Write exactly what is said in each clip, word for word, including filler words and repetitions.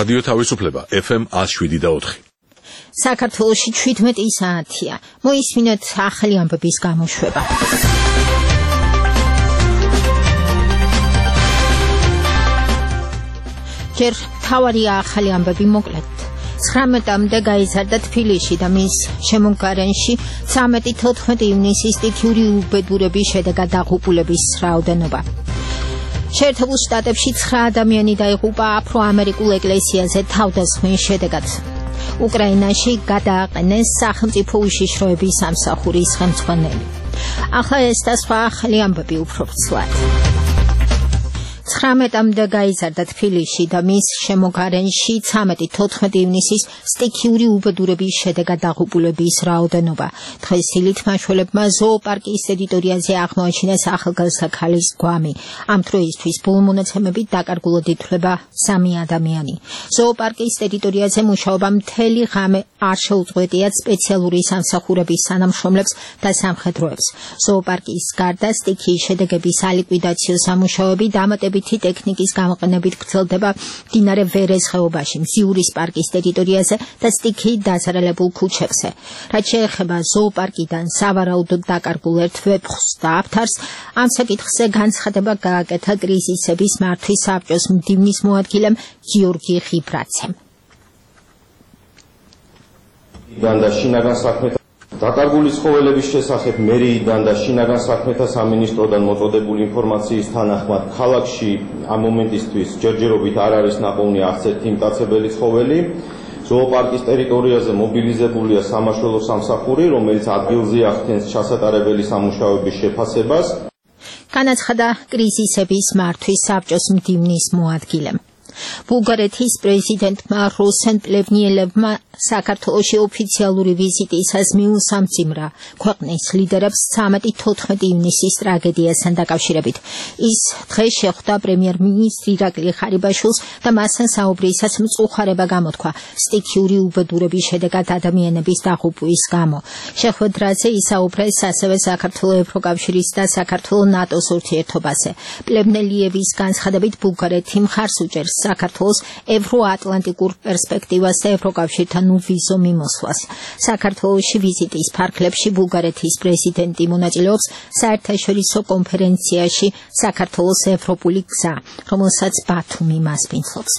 რადიო თავისუფლება F M one oh seven point four. საქართველოში seventeen საათია. მოისმინოთ ახალი ამბების გამოშვება. ჯერ თავარია ახალი ამბები მოკლედ. ცხრამეტამდე გაიზარდა თბილისში და მის შემოგარენში ცამეტი თოთხმეტი ივნისის სტიქიური უბედურების შედეგად დაღუპულების რაოდენობა. შეერთებულ შტატებში ცხრა ადამიანი დაიღუპა აფრო-ამერიკულ ეკლესიაზე თავდასხმის შედეგად. უკრაინაში გადააყენეს სახელმწიფო უშიშროების სამსახურის ხელმძღვანელი. ახლა ეს და სხვა ახალი ამბები უფრო ვრცლად. ცხრამეტამდე გაიზარდა თბილისში და მის შემოგარენში ცამეტი თოთხმეტი ივნისის სტიქიური უბედურების შედეგად დაღუპულების რაოდენობა. დღეს დილით მაშველებმა ზოოპარკის ტერიტორიაზე აღმოაჩინეს ახალგაზრდა ქალის გვამი. ამ დროისთვის ბოლო მონაცემებით დაკარგულად ითვლება სამი ადამიანი. ზოოპარკის ტერიტორიაზე მუშაობა მთელი ღამე არ შეუწყვეტიათ სპეციალური სამსახურების თანამშრომლებს და სამხედროებს. ზოოპარკის გარდა სტიქიის შედეგების სალიკვიდაციო სამუშაოები დამატებით ტექნიკის გამოყენებით გრძელდება მდინარე ვერეს ხეობაში, მზიურის პარკის ტერიტორიაზე და სტიქიით დაზარალებულ ქუჩებზე. რაც შეეხება ზოოპარკიდან სავარაუდოდ დაკარგულ ერთ ვეფხვს და აფთარს, ამ საკითხზე განცხადება გააკეთა კრიზისების მართვის საბჭოს მდივნის მოადგილემ გიორგი ღიბრაცემ. დაკარგული ცხოველების შესახებ მერიიდან და შინაგან საქმეთა სამინისტროდან მოწოდებული ინფორმაციის თანახმად ქალაქში ამ მომენტისთვის ჯერჯერობით არ არის ნაპოვნი არც ერთი მტაცებელი ცხოველი. ზოოპარკის ტერიტორიაზე მობილიზებულია სამაშველო სამსახური, რომელიც ადგილზე ახდენს ჩასატარებელი სამუშაოების შეფასებას. განაცხადა კრიზისების მართვის საბჭოს მდივნის მოადგილემ. ბულგარეთის პრეზიდენტმა რუსენ პლევნიელევმა საქართველოში ოფიციალური ვიზიტისას მიუსამძიმრა ქვეყნის ლიდერებს ცამეტი თოთხმეტი ივნისის ტრაგედიასთან დაკავშირებით. ის დღეს შეხვდა პრემიერ-მინისტრ ირაკლი ხარიბაშვილს და მასთან საუბრისას მწუხარება გამოთქვა სტიქიური უბედურების შედეგად ადამიანების დაღუპვის გამო. შეხვედრაზე ისაუბრეს ასევე საქართველოს ევროკავშირის და საქართველოს ნატოს ურთიერთობაზე. პლევნიელევის განცხადებით ბულგარეთი მხარს უჭერს საქართველოს ევროატლანტიკურ პერსპექტივას და ევროკავშირთან uvizო მიმოსვლას. საქართველოში ვიზიტის ფარგლებში ბულგარეთის პრეზიდენტი მონაწილეობს საერთაშორისო კონფერენციაში საქართველოს ევროპული გზა, რომელსაც ბათუმი მასპინძლობს.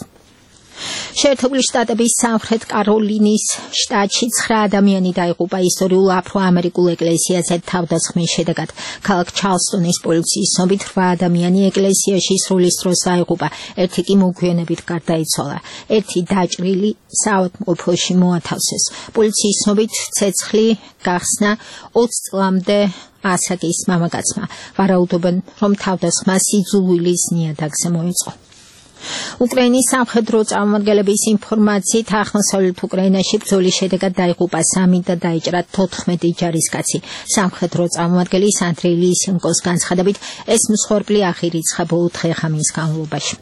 შეერთებული შტატების სამხრეთ კაროლინის შტატში ცხრა ადამიანი დაიღუპა ისტორიულ აფრო-ამერიკულ ეკლესიაზე თავდასხმის შედეგად. ქალაქ ჩარლსტონის პოლიციის ცნობით რვა ადამიანი ეკლესიაში სრულის დროს დაიღუპა, ერთი კი მოგვიანებით გარდაიცვალა. ერთი დაჭრილი საავადმყოფოში მოათავსეს. პოლიციის ცნობით ცეცხლი გახსნა ოცი წლამდე ასაკის მამაკაცმა. ვარაუდობენ, რომ თავდასხმა სიძულვილის ნიადაგზე მოეწყო. უკრაინის სამხედრო წარმომადგენლების ინფორმაციით აღმოსავლეთ უკრაინაში ბრძოლის შედეგად დაიღუპა სამი და დაიჭრა თოთხმეტი ჯარისკაცი. სამხედრო წარმომადგენლის ანდრეი ლისენკოს განცხადებით, ეს მსხვერპლი აღირიცხა ბოლო დღე-ღამის განმავლობაში.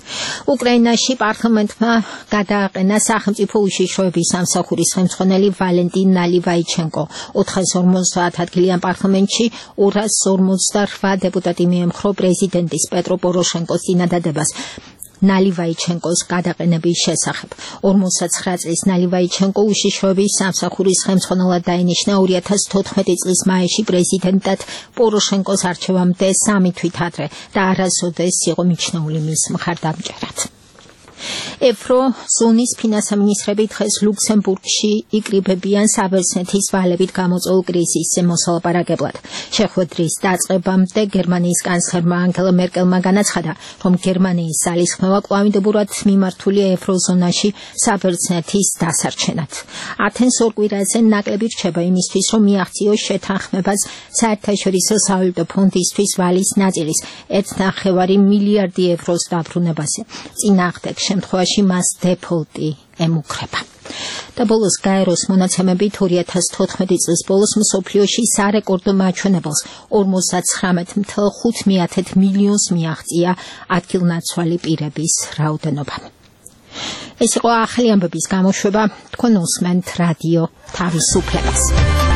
უკრაინაში პარლამენტმა გადააყენა სახელმწიფო უშიშროების სამსახურის ხელმძღვანელი ვალენტინ ნალივაიჩენკო. ოთხას ორმოცდაათ ადგილიან პარლამენტში ორას ორმოცდარვა დეპუტატი მიემხრო პრეზიდენტის პეტრო პოროშენკოს წინადადებას ნალივაიჩენკოს გადაყენების შესახებ. ორმოცდაცხრა წლის ნალივაიჩენკო უშიშროების სამსახურის ხელმძღვანელად დაინიშნა ორი ათას თოთხმეტი წლის მაისში პრეზიდენტად პოროშენკოს არჩევამდე სამი თვით ადრე და არასოდეს იყო მიჩნეული მის მხარდამჭერად. ევროზონის ფინანსამინისტრები დღეს ლუქსემბურგში იკრიბებიან საბერძნეთის ვალებით გამოწვეულ კრიზისზე მოსალაპარაკებლად. შეხვედრის დაწყებამდე გერმანიის კანცლერმა ანგელა მერკელმა განაცხადა, რომ გერმანიის ძალისხმევა კვლავინდებურად მიმართულია ევროზონაში საბერძნეთის დასარჩენად. ათენს ორ კვირაზე ნაკლები რჩება იმისთვის, რომ მიაღწიოს შეთანხმებას საერთაშორისო სავალუტო ფონდისთვის ვალის ნაწილის ერთი ნახევარი მილიარდი ევროს დაბრუნებაზე. წინააღმდეგ შემთხვევაში მას დეფოლტი ემუქრება. და ბოლოს გაეროს მონაცემებით ორი ათას თოთხმეტი წლის ბოლოს მსოფლიოში სარეკორდო მაჩვენებელს ორმოცდაცხრამეტ ათას ხუთმეათე მილიონს მიაღწია ადგილნაცვალი პირების რაოდენობა. ეს იყო ახალი ამბების გამოშვება. თქვენ უსმენთ რადიო თავისუფლებას.